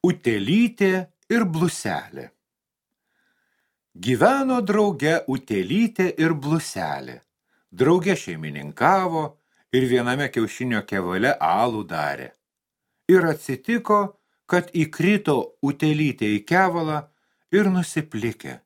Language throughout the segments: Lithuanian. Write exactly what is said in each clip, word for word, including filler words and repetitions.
Utėlytė ir bluselė. Gyveno drauge utėlytė ir bluselė. Drauge šeimininkavo ir viename kiaušinio kevale alų darė. Ir atsitiko, kad įkrito utėlytė į kevalą ir nusiplikė.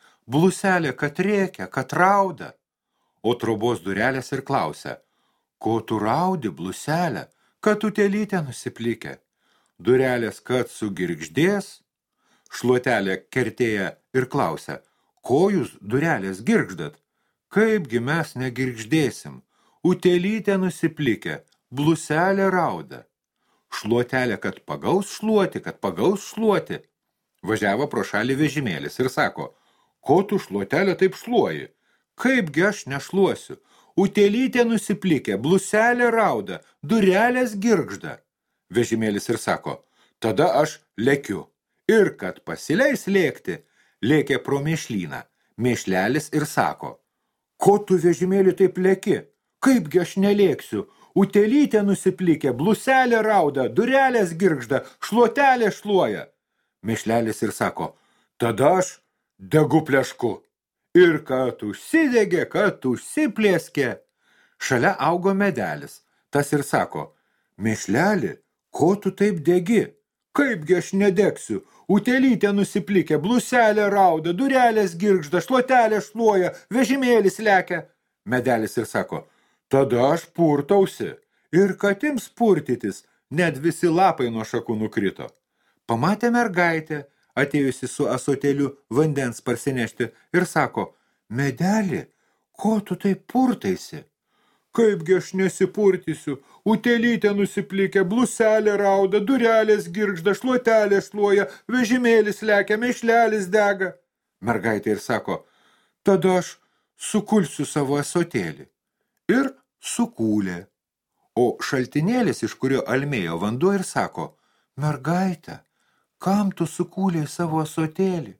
Bluselė kad rėkia, kad rauda, o trobos durelės ir klausia, ko tu raudi, bluselė, kad utėlytė nusiplikė. Durelės kad sugirgždės, šluotelė kertėja ir klausia, ko jūs durelės girgždat? Kaipgi mes negirgždėsim? Utėlytė nusiplikė, bluselė rauda. Šluotelė kad pagaus šluoti, kad pagaus šluoti. Važiavo pro šalį vežimėlis ir sako, ko tu šluotelė taip šluoji? Kaipgi aš nešluosiu? Utėlytė nusiplikė, bluselė rauda, durelės girgžda. Vežimėlis ir sako, tada aš lekiu. Ir kad pasileis lėkti, lėkė pro mėšlyną. Mėšlelis ir sako, ko tu vežimėlį taip lėki? Kaipgi aš nelėksiu? Utėlytė nusiplikė, bluselė rauda, durelės girgžda, šluotelė šluoja. Mėšlelis ir sako, tada aš degu plešku. Ir kad užsidegė, kad užsiplėskė. Šalia augo medelis. Tas ir sako, mėšleli, ko tu taip degi? Kaipgi aš nedegsiu? Utėlytė nusiplikė, bluselė rauda, durelės girgžda, šluotelė šluoja, vežimėlis lekia. Medelis ir sako, tada aš purtausi. Ir kad ims purtytis, net visi lapai nuo šakų nukrito. Pamatė mergaitę, atėjusi su ąsotėliu vandens parsinešti ir sako, medeli, ko tu taip purtaisi? Kaipgi aš nesipurtysiu, utėlytė nusiplikė, bluselė rauda, durelės girgžda, šluotelė šluoja, vežimėlis lekia, mėšlelis dega. Mergaitė ir sako, tada aš sukulsiu savo ąsotėlį. Ir sukūlė. O šaltinėlis, iš kurio almėjo vanduo, ir sako, mergaitė, kam tu sukūlei savo ąsotėlį?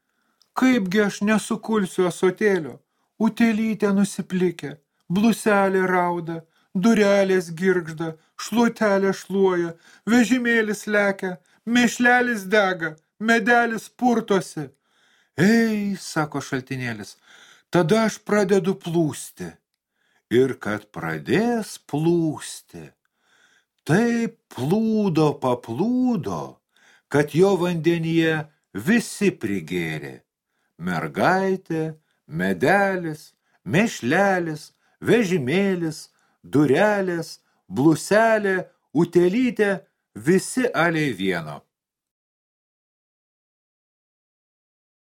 Kaipgi aš nesukulsiu ąsotėlio, utėlytė nusiplikė, bluselė rauda, durelės girgžda, šluotelė šluoja, vežimėlis lekia, mėšlelis dega, medelis purtosi. Ei, sako šaltinėlis, tada aš pradedu plūsti. Ir kad pradės plūsti, taip plūdo paplūdo, kad jo vandenyje visi prigėrė. Mergaitė, medelis, mėšlelis, vežimėlis, durelės, bluselė, utėlytė, visi aliai vieno.